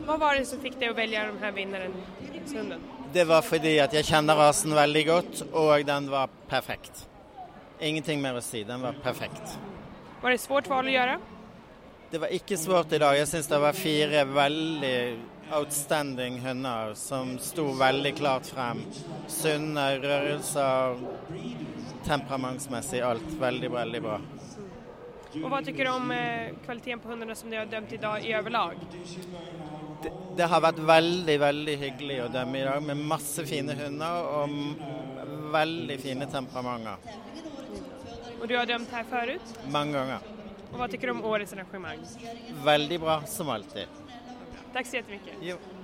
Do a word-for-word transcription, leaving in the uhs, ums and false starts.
Hva var det som fikk deg å velge den her vinneren, hunden? Det var fordi at jeg kjenner rasen veldig godt, og den var perfekt. Ingenting mer å si, den var perfekt. Var det svårt valg å gjøre? Det var ikke svårt i dag. Jeg synes det var fire veldig outstanding hunder som sto veldig klart frem. Sunne rørelser, temperamentsmessig alt. Veldig, veldig bra. Og hva tykker du om eh, kvaliteten på hundene som de har dømt i dag i overlag? Det, det har vært veldig, veldig hyggelig å dømme i dag, med masse fine hunder og veldig fine temperamenter. Og du har dømt her forut? Mange ganger. Og hva tykker du om årets arrangement? Veldig bra, som alltid. Takk så jättemycket. Jo.